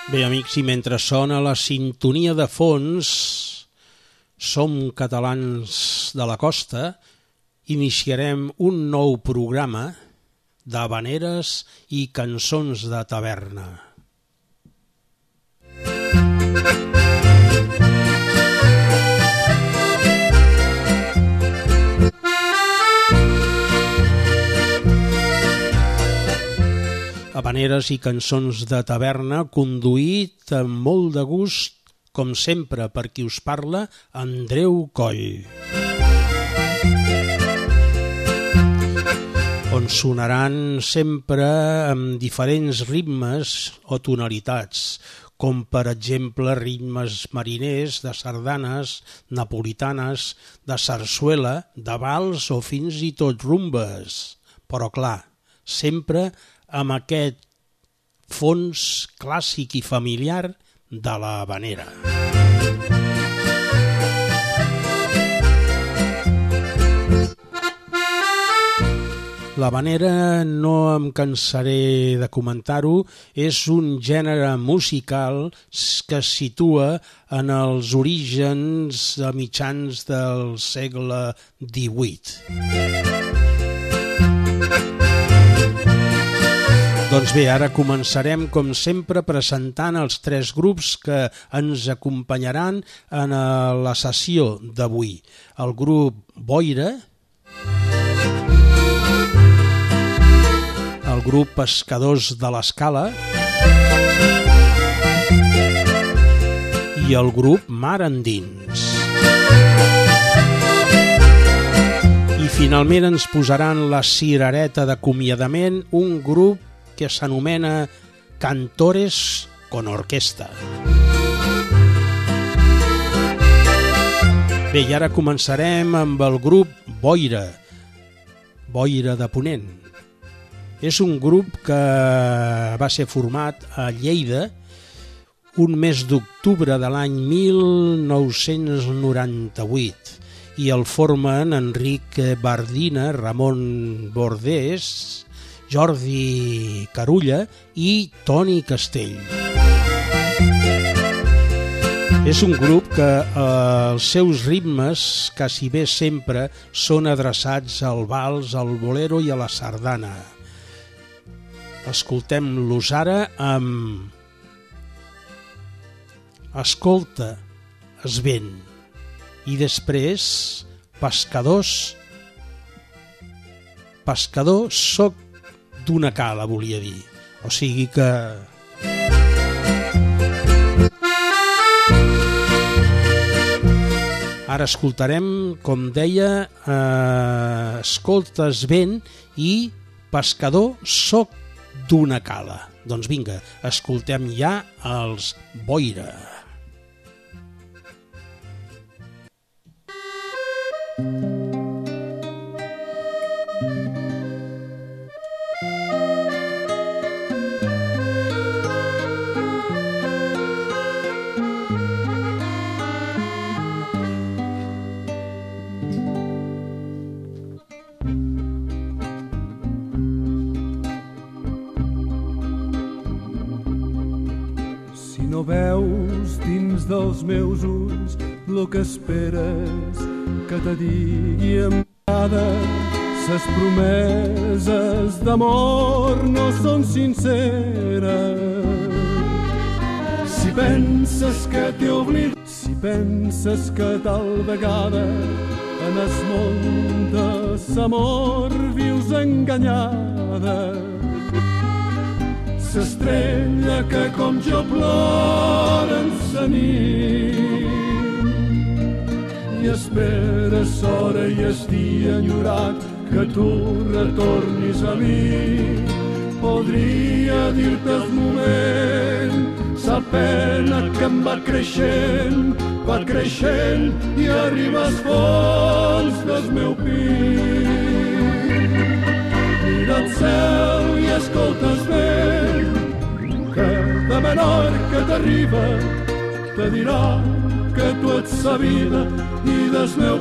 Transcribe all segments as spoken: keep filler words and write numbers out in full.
Bé, amics, i mentre sona la sintonia de fons, Som Catalans de la Costa, iniciarem un nou programa d'havaneres i cançons de taverna. Havaneres i cançons de taverna, conduït amb molt de gust, com sempre, per qui us parla, Andreu Coll. On sonaran sempre amb diferents ritmes o tonalitats, com per exemple ritmes mariners, de sardanes, napolitanes, de sarsuela, de vals o fins i tot rumbes. Però clar, sempre amb aquest fons clàssic i familiar de la havanera. L'havanera, no em cansaré de comentar-ho, és un gènere musical que es situa en els orígens a mitjans del segle divuit. Doncs bé, ara començarem, com sempre, presentant els tres grups que ens acompanyaran en la sessió d'avui. El grup Boira, el grup Pescadors de l'Escala i el grup Mar Endins. I finalment ens posaran la cirereta d'acomiadament un grup que s'anomena Cantores con Orquesta. Bé, i ara començarem amb el grup Boira, Boira de Ponent. És un grup que va ser format a Lleida un mes d'octubre de l'any mil nou-cents noranta-vuit i el formen Enric Bardina, Ramon Bordés, Jordi Carulla i Toni Castell. És un grup que eh, els seus ritmes quasi bé sempre són adreçats al vals, al bolero i a la sardana. Escoltem-los ara amb Escolta, es vent, i després Pescadors, Pescador soc d'una cala, volia dir. O sigui que... Ara escoltarem, com deia, eh, Escoltes vent i Pescador soc d'una cala. Doncs vinga, escoltem ja els Boira. No veus dins dels meus ulls lo que esperes que te digui amb mirada. Ses promeses d'amor no són sinceres. Si penses que t'he oblidat, si penses que tal vegada en es món de s'amor vius enganyada. S'estrella que com jo plora en sa nit i esperes hora i el dia enyorat que tu retornis a mi. Podria dir-te el moment, sa pena que em va creixent, va creixent i arriba als fons del meu pit. Mira el cel i escolta el vent, que de menor que t'arriba te dirà que tu ets sa vida i del meu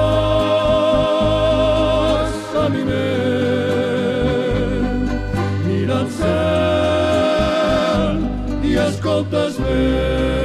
cos s'aliment. Mira el cel i escoltes bé.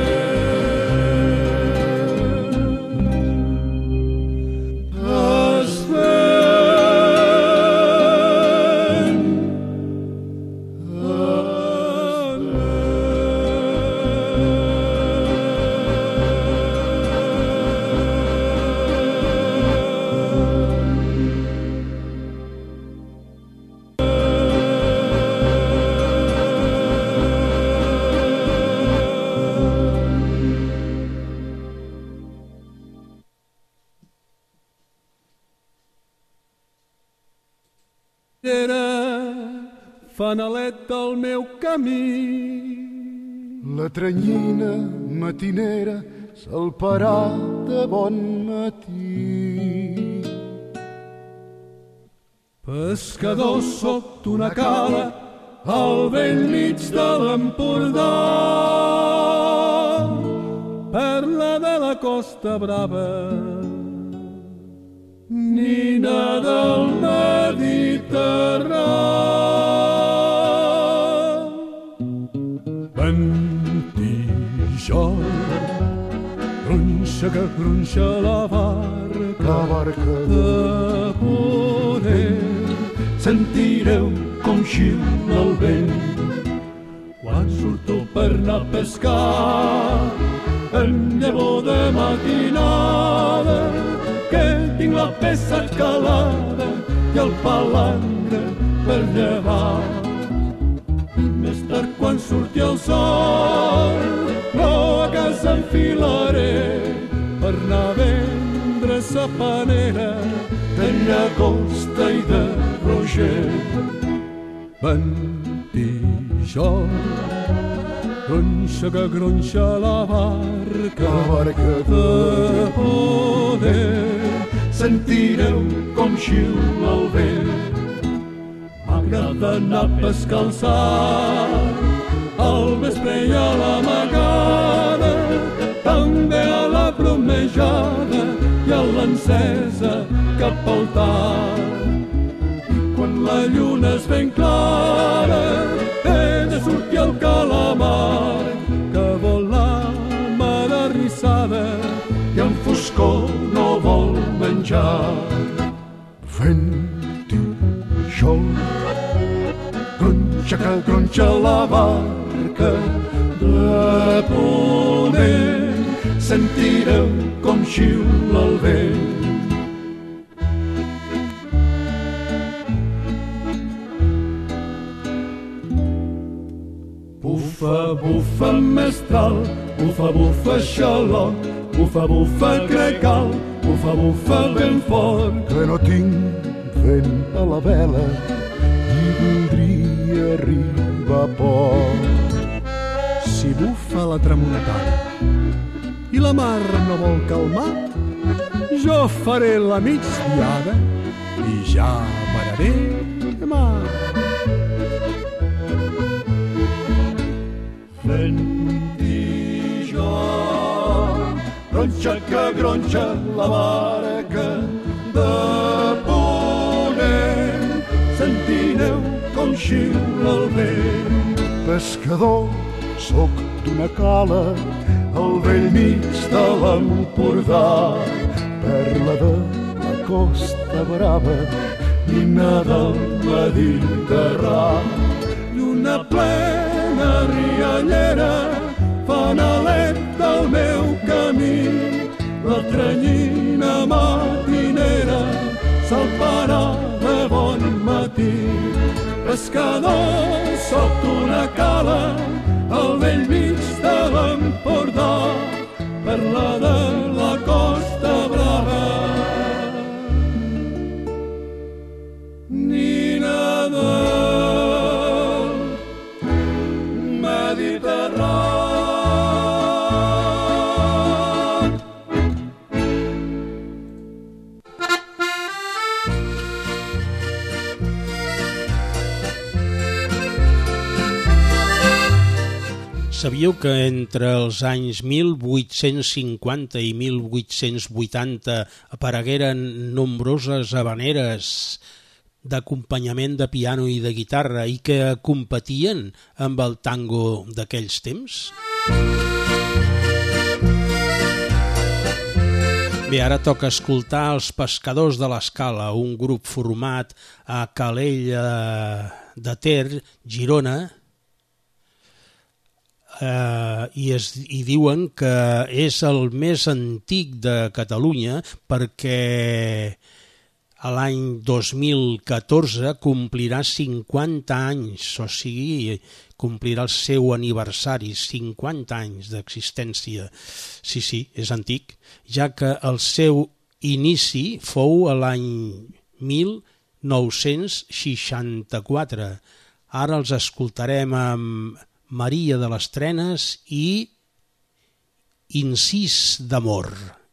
Fanalet del meu camí. La tranyina matinera salparà de bon matí. Pescador sóc d'una cala al vell mig de l'Empordà, perla de la Costa Brava, nina del Mediterrani. Ventijol, gronxa que gronxa la barca, La barca de poder. sentireu com xiula el vent Quan surto per anar a pescar, em llevo de matinada, que tinc la peça calada i el palangre per llevar. Més tard, quan surti el sol, no a casa enfilaré per anar a vendre sa panera de llagosta i de roger. Ventijol, gronxa que gronxa la barca, La barca de poder. sentireu com xiula el vent. M'agrada anar a pescar al sal, al vespre i a la magada, també a la bromejada i a l'encesa cap al tard. I quan la lluna és ben clara, he de sortir al calamar, que vol la mar arrissada I en foscor no vol menjar. Ventijol, gronxa que gronxa la barca, de poder. sentireu com xiula el vent. Bufa, bufa mestral, bufa, bufa xalot, bufa, bufa gregal, bufa, bufa ben fort. Que no tinc vent a la vela i voldria arribar a port. Si bufa la tramuntana i la mar no vol calmar, jo faré la migdiada i ja pararé demà. Ventijol, gronxa que gronxa la barca, de ponent, sentireu com xiula el vent. Pescador, soc d'una cala al vell mig de l'Empordà, perla de la Costa Brava, nina del Mediterrani. Lluna plena riallera, fanalet del meu camí, la tranyina matinera salparà de bon matí. Pescador, sóc d'una cala al vell mig de l'Empordà, perla de la Costa Brava, nina del Mediterrani. Sabíeu que entre els anys mil vuit-cents cinquanta i mil vuit-cents vuitanta aparegueren nombroses havaneres d'acompanyament de piano i de guitarra i que competien amb el tango d'aquells temps? Bé, ara toca escoltar Els Pescadors de l'Escala, un grup format a Calella de Ter, Girona, eh, i, es, i diuen que és el més antic de Catalunya perquè a l'any dos mil catorze complirà cinquanta anys, o sigui, complirà el seu aniversari, cinquanta anys d'existència. Sí, sí, és antic, ja que el seu inici fou a l'any mil nou-cents seixanta-quatre. Ara els escoltarem amb Maria de les Trenes i Incís d'amor.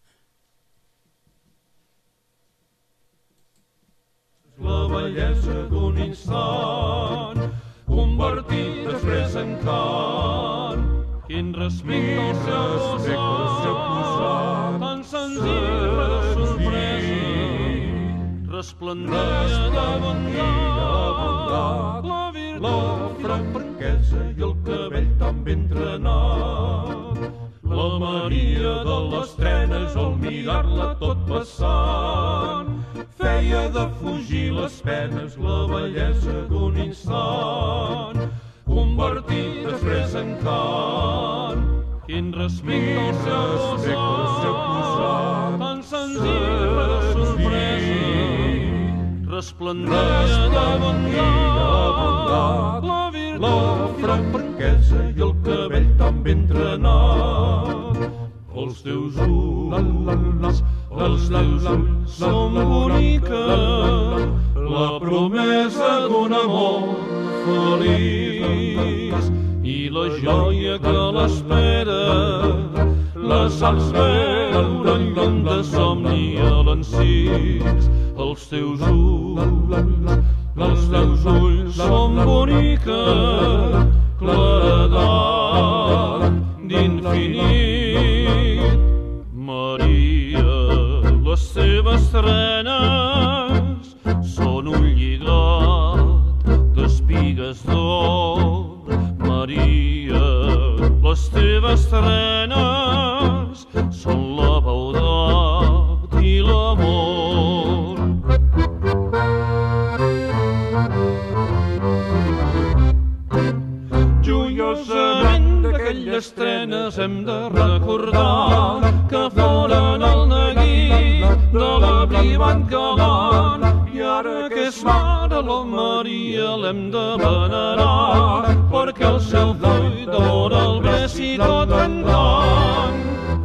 La bellesa d'un instant, convertit després en cant, quin respecte al seu posat, tan senzill de sorpresa, resplendeix de bondat, la virtut, la franquesa i el cabell tan ben trenat. La Maria de les Trenes, al mirar-la tot passant, feia de fugir les penes, la bellesa d'un instant, convertit després en cant. Quin respecte al seu posat, tan senzill de sorpresa, resplendeix de bondat, la virtut, la franquesa i el cabell tan ben trenat. Els teus ulls, els teus ulls són bonica, la promesa d'un amor feliç i la joia que l'espera, les arts veuren lluny de somni a l'encís. Els teus ulls, els teus ulls són bonica, claredat d'infinit. Maria, les teves trenes són un lligat d'espigues d'or. Maria, les teves trenes són la beudat i l'amor. Joiosament d'aquelles trenes hem de recordar que foren el neguit de la brivant galant, i ara que és mare la Maria l'hem de venerar, perquè el seu full d'amor el bessi tot en tant.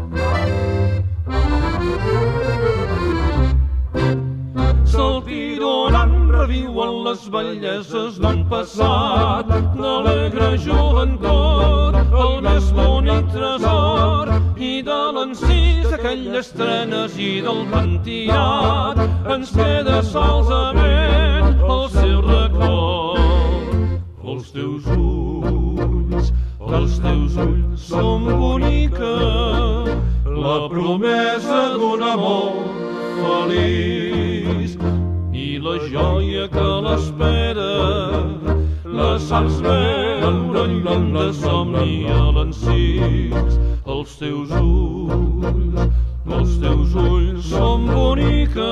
Saltironant reviuen les belleses d'un passat, d'alegre joventut, el més bonic tresor, i de l'encís aquelles trenes i del pentinat ens queda solament el seu record. Els teus ulls, els teus ulls són bonica, la promesa d'un amor feliç i la joia que l'espera, les arts veuren lluny de somni a l'encís. Els teus ulls, els teus ulls són bonica,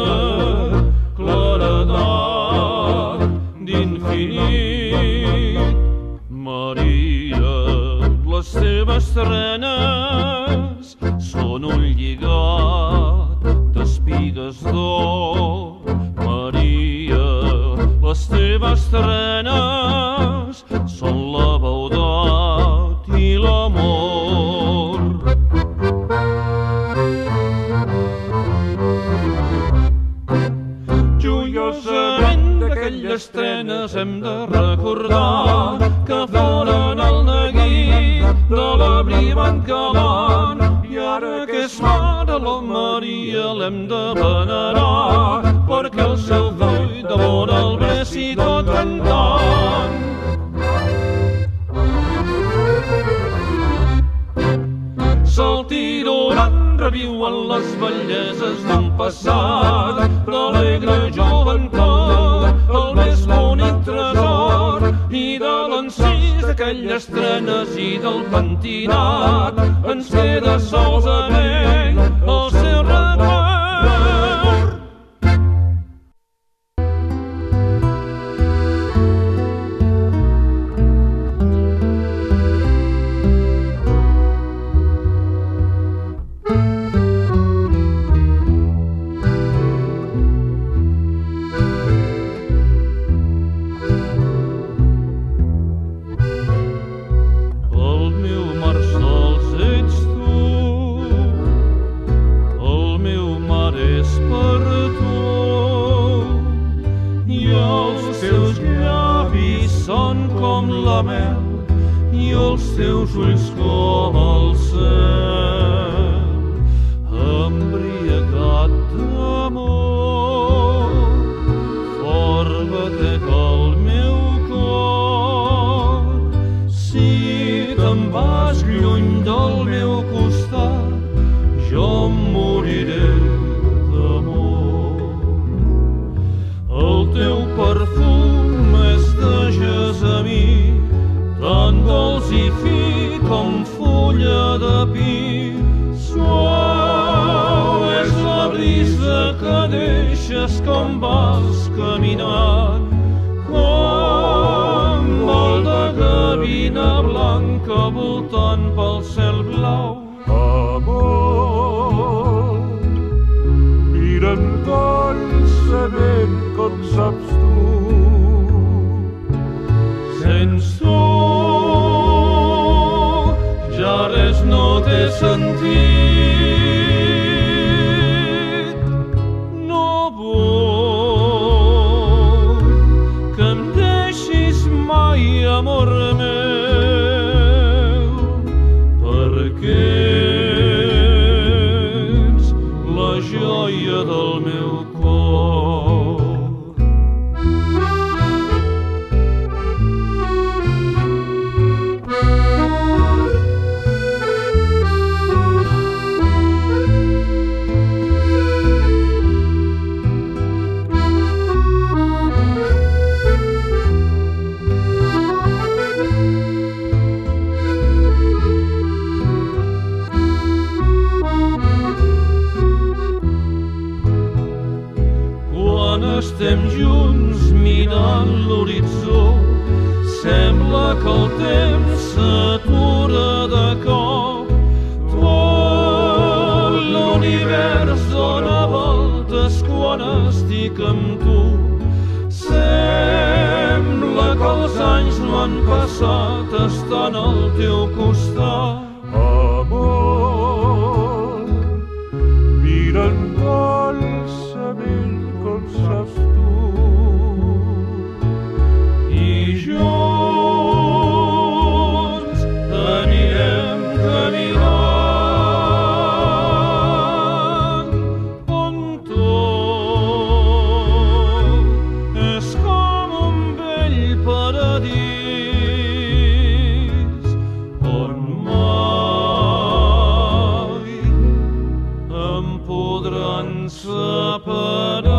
claredat d'infinit. Maria, les teves trenes són un lligat d'espigues d'or. Maria, les teves trenes són la beudat i l'amor. Joiosament d'aquelles trenes hem de recordar que foren el neguit de la brivant galant, i ara que és mare la Maria l'hem de venerar, perquè el seu full d'amor el bessi tot en tant. Saltironant reviuen les belleses d'un passat, d'alegre joventut, el més bonic tresor, i de l'encís d'aquelles trenes i del pentinat ens queda sols en ell el seu record. I els teus ulls com el cel, embriagat d'amor, fort batec el meu cor. Si te'n vas lluny del meu costat, jo em moriré d'amor. El teu perfum és de gessamí, tan dolç i fi com fulla de pi. Suau és la brisa que deixes com vas caminant, com vol de gavina blanca voltant pel cel blau. Amor, mira'm dolçament com saps tu, sense tu ja res no té sentit. No vull que em deixis mai, amor meu, perquè ets la joia del meu cor. Estem junts mirant l'horitzó, sembla que el temps s'atura de cop. Tot l'univers dona voltes quan estic amb tu. Sembla que els anys no han passat estant al teu costat. amor, mira'm dolçament com saps tu, i junts anirem caminant on tot és com un vell paradís on mai em podran separar.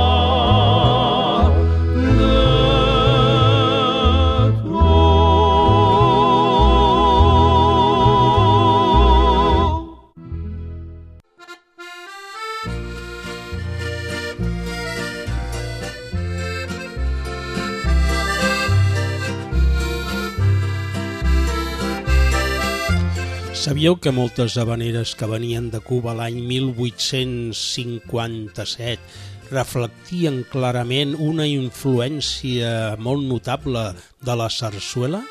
Sabíeu que moltes havaneres que venien de Cuba l'any mil vuit-cents cinquanta-set reflectien clarament una influència molt notable de la sarsuela?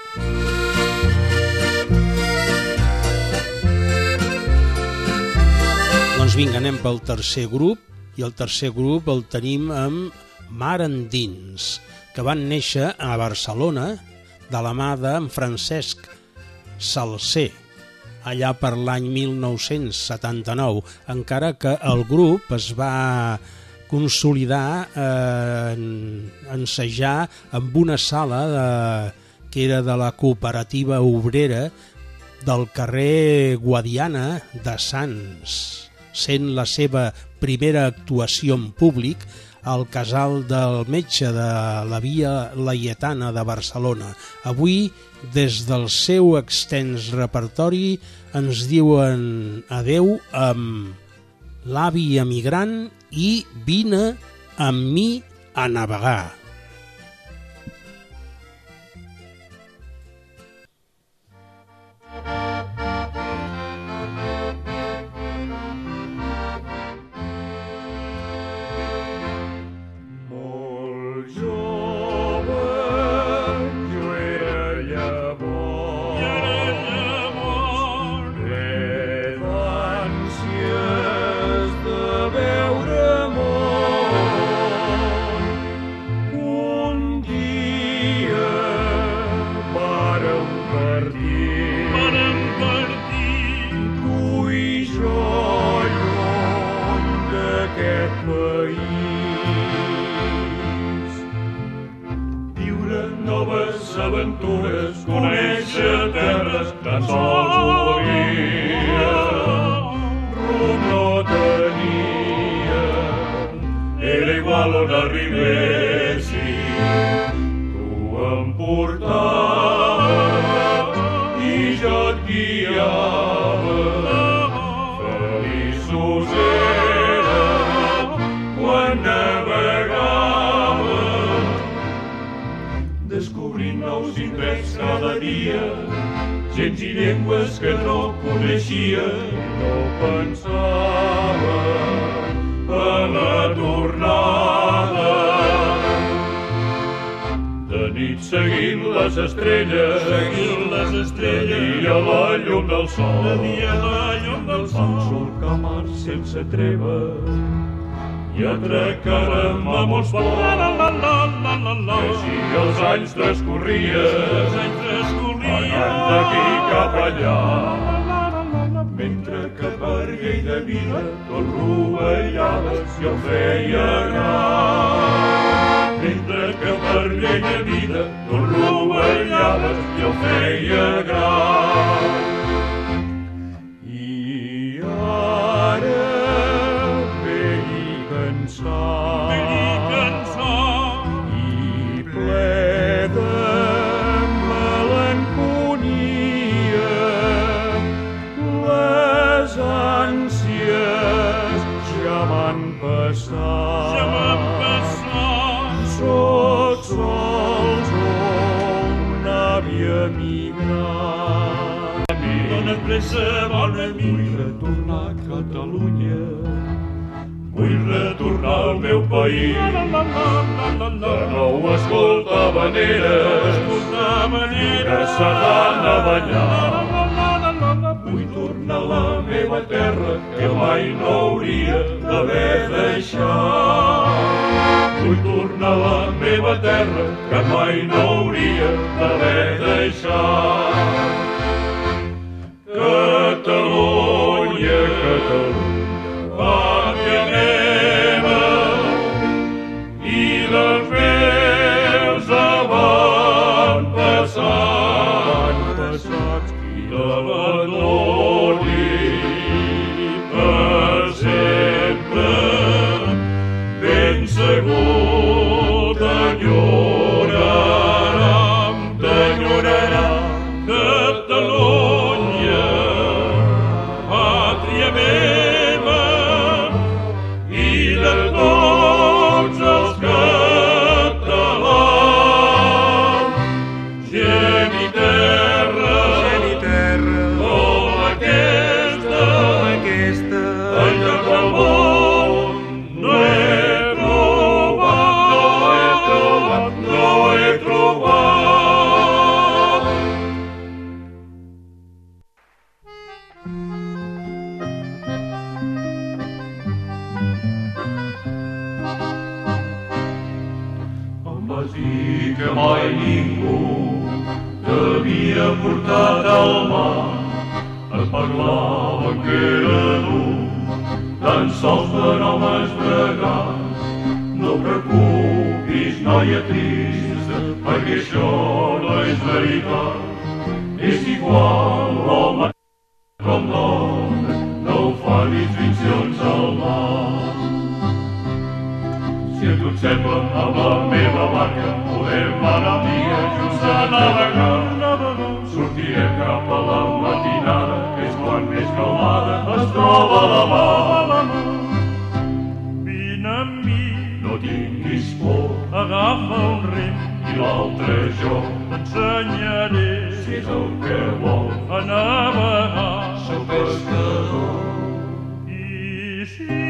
Doncs vinga, anem pel tercer grup, i el tercer grup el tenim amb Mar Endins, que van néixer a Barcelona de la mà d'en Francesc Salser, allà per l'any mil nou-cents setanta-nou, encara que el grup es va consolidar, eh, ensejar amb una sala de, que era de la cooperativa obrera del carrer Guadiana de Sants, sent la seva primera actuació en públic al Casal del Metge de la Via Laietana de Barcelona. Avui, des del seu extens repertori, ens diuen adeu amb L'avi emigrant i Vine amb mi a navegar. Aventures, conèixer terres, tan sols volia, rumb no tenia, era igual on arribessi, tu em portaves i jo et guiava, feliços érem quan navegàvem, descobrint nous indrets cada dia, gens i llengües que no coneixia, i no pensava en la tornada. De nit seguint les estrelles, seguint les estrelles, de dia la llum del sol, de dia la llum del sol, surca mar sense treva, i atracàrem a molts ports, que així els anys transcorrien, anant d'aquí cap allà, mentre que per llei de vida tot rovellaves i el feia gran. Mentre que per llei de vida tot rovellaves i el feia gran. I ara i ple de melancolia, les ànsies ja m'han passat, ja m'han passat. Soc sols un avi emigrant. Dóna pressa, bon amic, vull retornar a Catalunya, vull retornar al meu país, de nou escoltar habaneres, una sardana ballar. Vull tornar a la meva terra, que mai no hauria d'haver deixat. Vull tornar a la meva terra, que mai no hauria d'haver deixat. Catalunya, Catalunya, pàtria meva, i dels meus avantpassats, i de l'adori per sempre, ben segur t'enyorarem, t'enyorarem, Catalunya, pàtria meva, i de tots els catalans, gent i terra, gent i terra, com aquesta, com aquesta, en lloc del món no he trobat, no he trobat, no he trobat. Que mai ningú t'havia portat al mar, et parlaven que era dur, tan sols per homes bregats. No preocupis, noia trista, perquè això no és veritat. És igual l'home com dona, no ho fan distincions al mar. Si et tu et sembla, amb la meva barca podem anar dia junts a navegar. Sortirem cap a la matinada, que és quan més calmada es troba la mar. Vine amb mi, no tinguis por, agafa un rem i l'altre jo t'ensenyaré si és el que vol a navegar. Sóc pescador. I si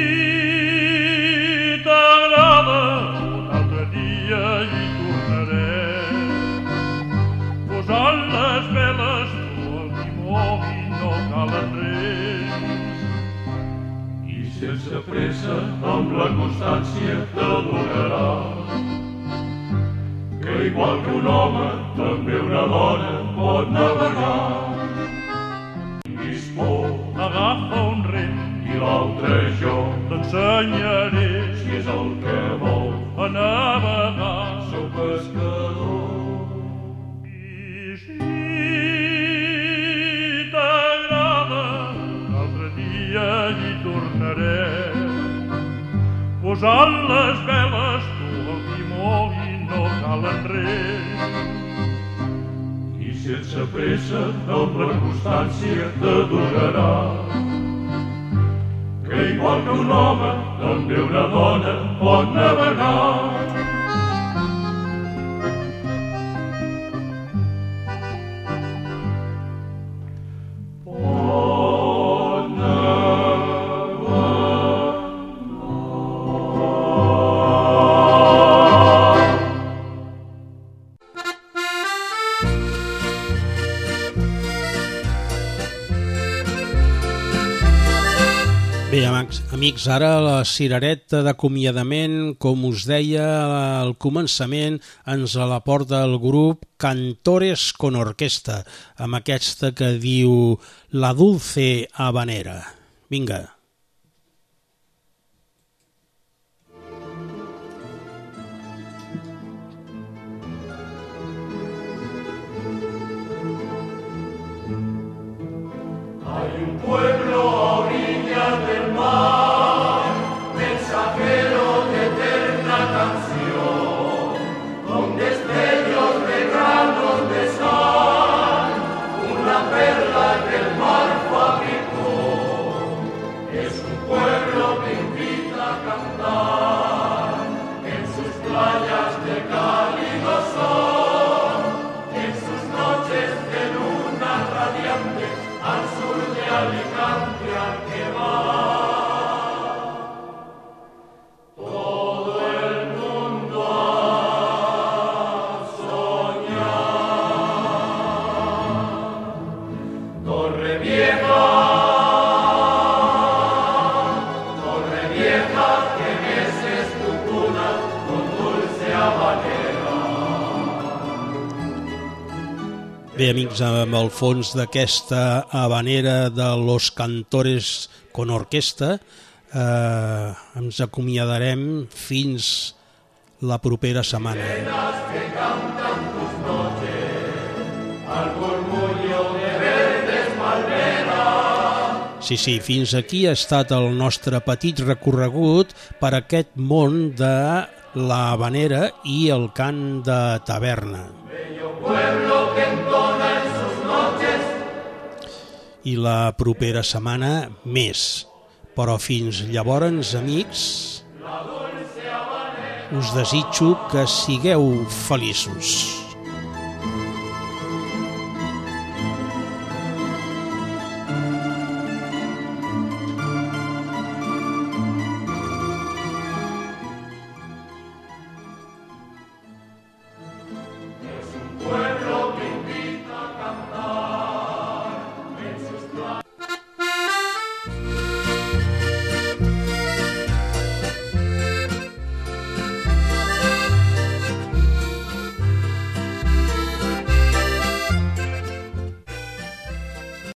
t'agrada, un altre dia hi tornarem. Posant les veles tu al timó i no calen res. I sense pressa, amb la constància t'adonaràs que igual que un home, també una dona pot navegar. Tinguis por, agafa un rem i l'altre jo t'ensenyaré si és el que vol a navegar. Sóc pescador. I si t'agrada, un altre dia hi tornarem. Posant les veles tu al timó i no calen res. I sense pressa, amb la constància t'adonaràs que igual que un home, també una dona pot navegar. Bé, amics, ara la cirereta d'acomiadament, com us deia al començament, ens la porta el grup Cantores con Orquesta, amb aquesta que diu La Dulce Habanera. Vinga. Hay un pueblo a orillas del mar, mensajero de eterna canción, con destellos de granos de sal, una perla que el mar fabricó. Es un pueblo que invita a cantar en sus playas de cálido sol, en sus noches de luna radiante, al sur de Alicante al que va. Todo el mundo a soñar. Torre Vieja, Torre Vieja, que esa es tu cuna con dulce habanera. Bé, amics, amb el fons d'aquesta habanera de Los Cantores con Orquesta eh, ens acomiadarem fins la propera setmana. Que cantan tus noches al murmullo de verdes palmeras. Sí, sí, fins aquí ha estat el nostre petit recorregut per aquest món de la habanera i el cant de taverna. Bello pueblo que entona en sus noches. I la propera setmana més. Però fins llavors, amics, us desitjo que sigueu feliços.